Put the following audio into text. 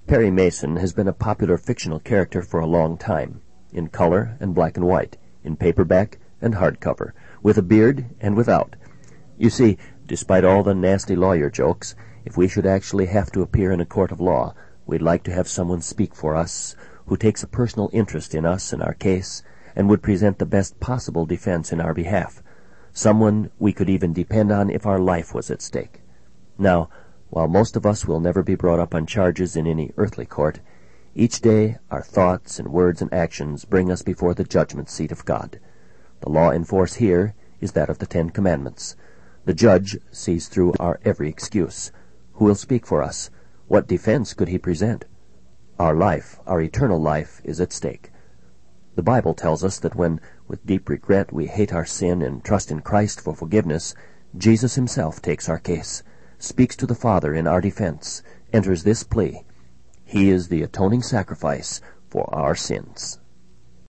Perry Mason has been a popular fictional character for a long time, in color and black and white, in paperback and hardcover, with a beard and without. You see, despite all the nasty lawyer jokes, if we should actually have to appear in a court of law, we'd like to have someone speak for us who takes a personal interest in us and our case and would present the best possible defense in our behalf. Someone we could even depend on if our life was at stake. Now, while most of us will never be brought up on charges in any earthly court, each day our thoughts and words and actions bring us before the judgment seat of God. The law in force here is that of the 10 Commandments. The judge sees through our every excuse. Who will speak for us? What defense could he present? Our life, our eternal life, is at stake. The Bible tells us that when, with deep regret, we hate our sin and trust in Christ for forgiveness, Jesus himself takes our case, speaks to the Father in our defense, enters this plea: He is the atoning sacrifice for our sins.